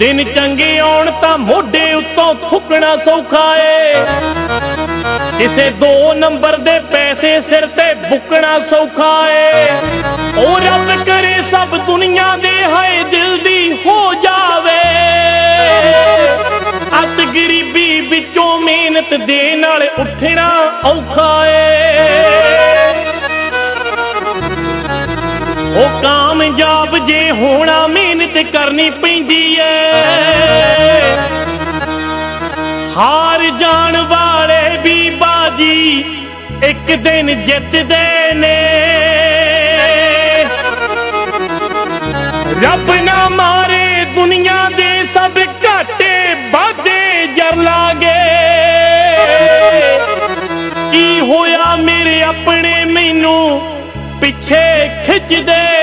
दिन चंगे आउण तां मोढे उत्तों थुकना सौखा ए, किसे 2 नंबर दे पैसे सिर ते बुकना सौखा ए। ओ रब करे सब दुनिया दे हाय दिल दी हो जावे, अत गरीबी विचों मेहनत दे नाल उठना औखा ए। ओ कामयाब जे होना मेहनत करनी पैंदी है, हार जान वाले भी बाजी एक दिन जितदे ने। रब ना मारे दुनिया दे सब घाटे वादे जर लागे, की होया मेरे अपने मैनू पिछे खिंचदे